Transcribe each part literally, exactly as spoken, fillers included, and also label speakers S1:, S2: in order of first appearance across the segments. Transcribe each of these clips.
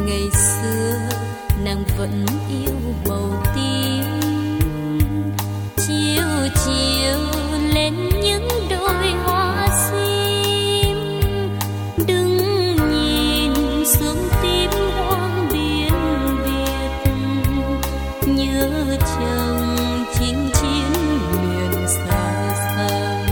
S1: ngày xưa nàng vẫn yêu màu tím. Chiều chiều lên những đôi hoa sim, đừng nhìn xuống tím hoang biên biệt, nhớ chồng chinh chiến miền xa xăm.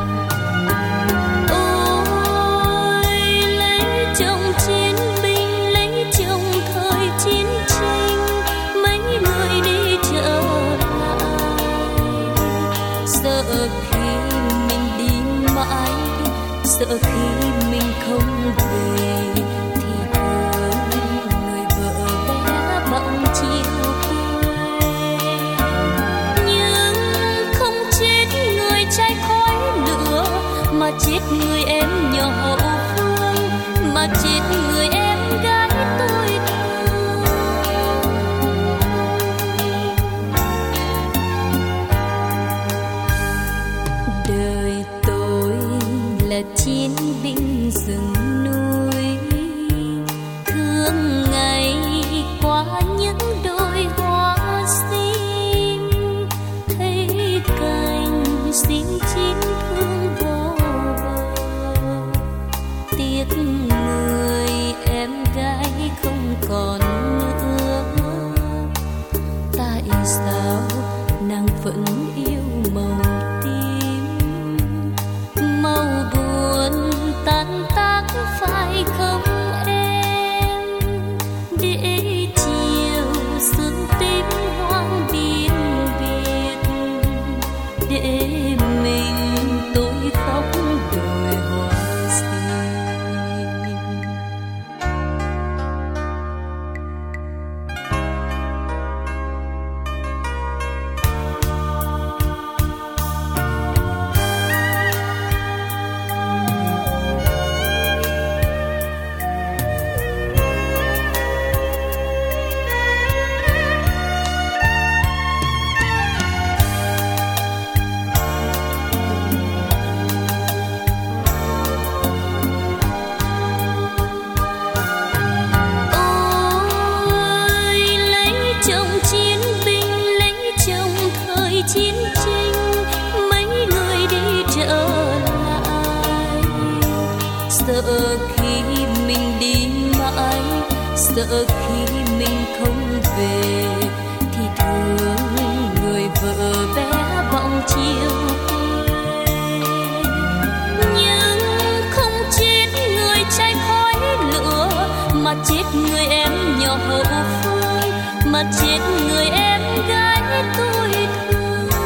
S1: Ôi lấy chồng chiến binh, lấy chồng thời chiến tranh, mấy người đi trở lại. Sợ khi mình đi mãi, sợ khi mình không về, thì thương người vợ bé bỏng chiều quê. Nhưng không chết người trai khói lửa, mà chết người em nhỏ hậu phương, mà chết người em gái tôi thương. Đời tôi là chiến binh rừng núi, thương ngày qua những đôi hoa sim, thấy cành sim chín thương vô bờ. Tiếc người em gái không còn nữa, tại sao nàng vẫn yêu màu tím? Màu buồn tan tác phải không em? Để chiều sương tím hoang biên biệt, để mình tôi khóc đôi hoa sim. Chiến tranh mấy người đi trở lại. Sợ khi mình đi mãi, sợ khi mình không về, thì thương người vợ bé bỏng chiều quê. Nhưng không chết người trai khói lửa, mà chết người em nhỏ hậu phương, mà chết người em gái tôi thương.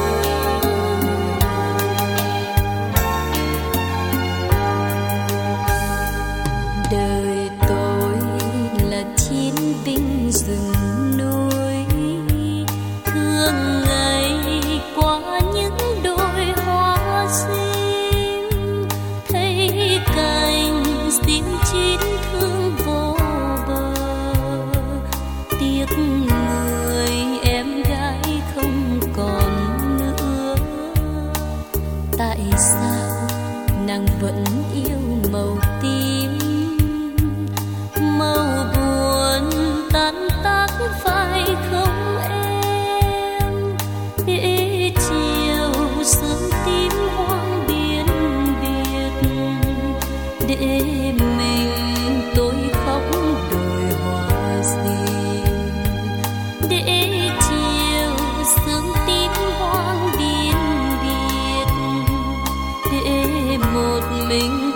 S1: Đời tôi là chiến binh rừng núi, thương ngày qua những đôi hoa sim, thấy cành sim chín thương vô bờ. Tiếc người em gái không còn nữa, tại sao nàng vẫn yêu màu tím? Màu buồn tan tác phải không em? Để chiều sương tím hoang biên biệt, để mình tôi khóc đôi hoa sim. Để chiều sương tím hoang biên biệt, để một mình